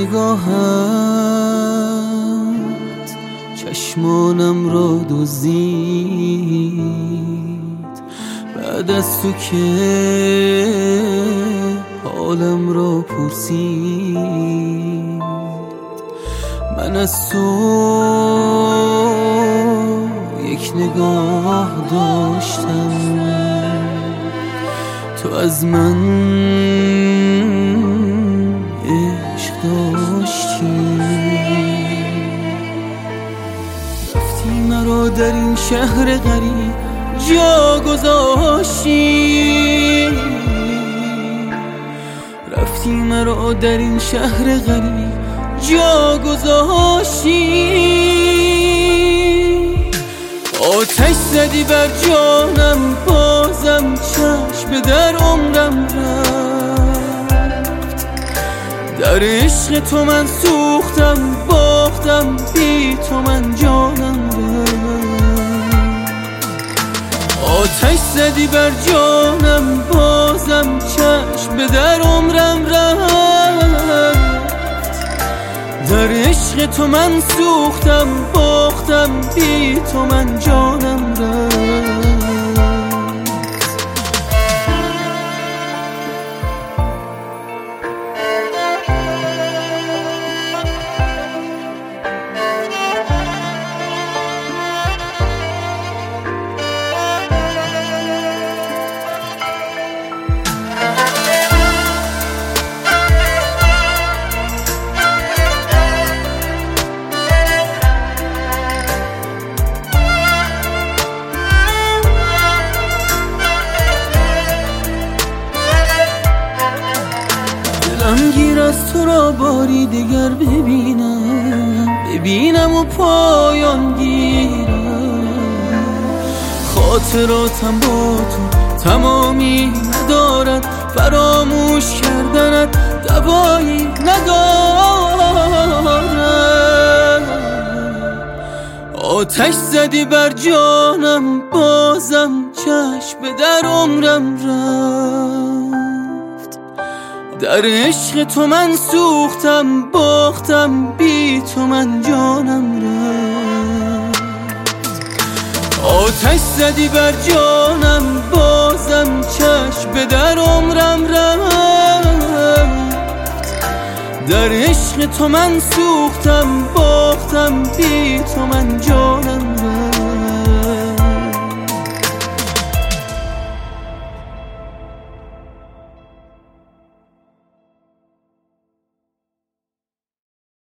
نگاهت چشمانم را دزدید، بعد از تو که حالم را پرسید. من از تو یک نگاه داشتم، تو از من عشق داشتی. رفتی مرا در این شهر غریب جا گذاشتی، رفتی مرا در این شهر غریب جا گذاشتی. آتش زدی بر جانم، بازم چشم در عمرم رفت. در عشق تو من سوختم، باختم، بی تو من جانم رفت. آتش زدی بر جانم، بازم چشم در عمرم رفت. در عشق تو من سوختم، باختم، بی تو من جانم رفت. دلم گیر از تو را باری دیگر ببینم و پایان گیرم. خاطراتم با تو تمامی ندارد، فراموش کردنت دوایی ندارد. آتش زدی بر جانم، بازم چشم در عمرم رفت. در عشق تو من سوختم، باختم، بی تو من جانم رفت. آتش زدی بر جانم، بازم چشم در عمرم رفت. در عشق تو من سوختم، باختم، بی تو من جانم رفت.